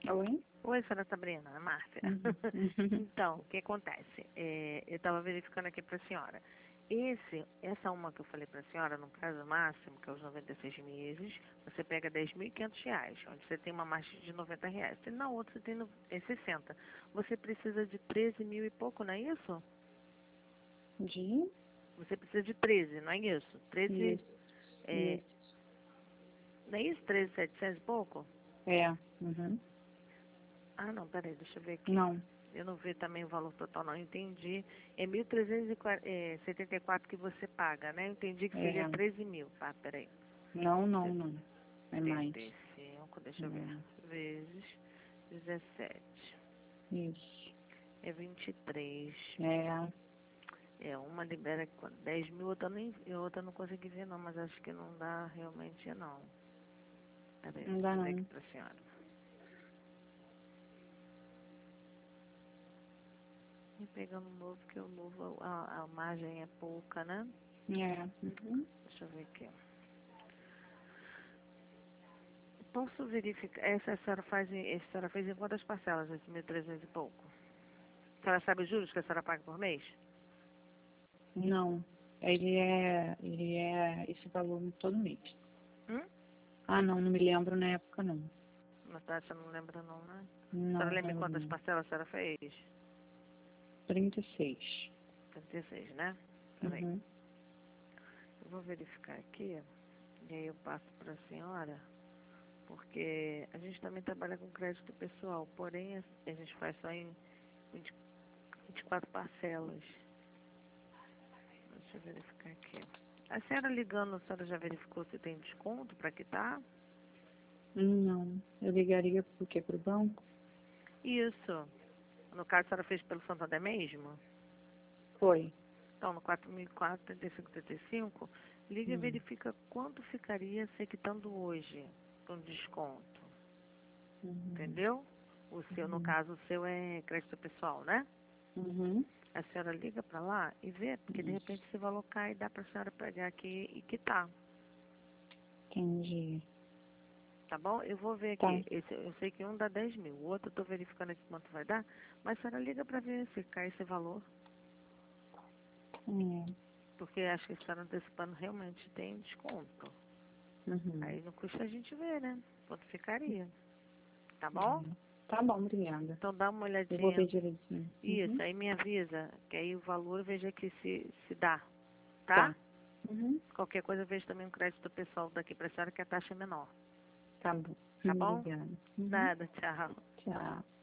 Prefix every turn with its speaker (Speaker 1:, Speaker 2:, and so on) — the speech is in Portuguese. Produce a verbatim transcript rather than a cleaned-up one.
Speaker 1: Oi?
Speaker 2: Oi, senhora Sabrina, é Márcia.
Speaker 1: Uhum. Uhum.
Speaker 2: Então, o que acontece? É, eu estava verificando aqui para a senhora. Esse, essa uma que eu falei para a senhora, no prazo máximo, que é os noventa e seis meses, você pega dez mil e quinhentos reais, onde você tem uma margem de noventa reais. E na outra você tem no, é sessenta. Você precisa de treze mil e pouco, não é isso?
Speaker 1: De?
Speaker 2: Você precisa de treze, não é isso? treze,
Speaker 1: Isso.
Speaker 2: é,
Speaker 1: Isso.
Speaker 2: não é isso? treze, setecentos e pouco?
Speaker 1: É. Uhum.
Speaker 2: Ah, não, peraí, deixa eu ver aqui.
Speaker 1: Não.
Speaker 2: Eu não vi também o valor total, não. Eu entendi. É mil trezentos e setenta e quatro que você paga, né? Eu entendi que seria
Speaker 1: É.
Speaker 2: treze mil. Ah, peraí.
Speaker 1: Não, não, não. É mais.
Speaker 2: setenta e cinco, deixa eu ver.
Speaker 1: É.
Speaker 2: Vezes dezessete.
Speaker 1: Isso.
Speaker 2: É vinte e três.
Speaker 1: É.
Speaker 2: É, uma libera dez mil, outra, nem, outra não consegui ver, não. Mas acho que não dá realmente, não. Peraí,
Speaker 1: Não
Speaker 2: deixa
Speaker 1: dá,
Speaker 2: eu ver aqui
Speaker 1: não.
Speaker 2: pra senhora. E pegando o novo, que o novo, a, a margem é pouca, né?
Speaker 1: É. Uhum.
Speaker 2: Deixa eu ver aqui. Posso verificar? Essa a senhora faz em, a senhora fez em quantas parcelas, esse mil e trezentos e pouco? A senhora sabe os juros que a senhora paga por mês?
Speaker 1: Não. Ele é. Ele é esse valor todo mês.
Speaker 2: Hum?
Speaker 1: Ah, não, não me lembro na época, não.
Speaker 2: Natácia não lembra não, né? A
Speaker 1: Não,
Speaker 2: senhora lembra em
Speaker 1: lembro
Speaker 2: quantas
Speaker 1: não.
Speaker 2: parcelas a senhora fez?
Speaker 1: trinta e seis.
Speaker 2: trinta e seis, né? Peraí.
Speaker 1: Uhum.
Speaker 2: Eu vou verificar aqui, e aí eu passo para a senhora, porque a gente também trabalha com crédito pessoal, porém a a gente faz só em vinte vinte e quatro parcelas. Deixa eu verificar aqui. A senhora ligando, a senhora já verificou se tem desconto para quitar?
Speaker 1: Não. Eu ligaria pro quê? Pro banco?
Speaker 2: Isso. No caso, a senhora fez pelo Santander mesmo?
Speaker 1: Foi.
Speaker 2: Então, no quatro mil e quatro, trinta e cinco, trinta e cinco, liga e
Speaker 1: Hum.
Speaker 2: verifica quanto ficaria se quitando hoje com desconto.
Speaker 1: Uhum.
Speaker 2: Entendeu? O seu, no
Speaker 1: Uhum.
Speaker 2: caso, o seu é crédito pessoal, né?
Speaker 1: Uhum.
Speaker 2: A senhora liga para lá e vê, porque de repente
Speaker 1: Isso.
Speaker 2: esse valor cai e dá para a senhora pegar aqui e quitar.
Speaker 1: Entendi.
Speaker 2: Tá bom? Eu vou ver
Speaker 1: Tá.
Speaker 2: aqui. Esse, eu sei que um dá dez mil, o outro eu tô verificando aqui quanto vai dar, mas a senhora liga para ver se cai esse valor.
Speaker 1: É.
Speaker 2: Porque acho que a senhora antecipando realmente tem desconto.
Speaker 1: Uhum.
Speaker 2: Aí não custa a gente ver, né? Quanto ficaria. Tá bom?
Speaker 1: É. Tá bom, obrigada.
Speaker 2: Então dá uma
Speaker 1: Eu vou ver
Speaker 2: olhadinha.
Speaker 1: direitinho.
Speaker 2: Isso,
Speaker 1: Uhum.
Speaker 2: aí me avisa, que aí o valor veja que se, se dá, tá?
Speaker 1: Tá. Uhum.
Speaker 2: Qualquer coisa veja também o crédito pessoal daqui pra senhora que a taxa é menor.
Speaker 1: Tá bom.
Speaker 2: Tá bom?
Speaker 1: Obrigada. Uhum.
Speaker 2: Nada, tchau.
Speaker 1: Tchau.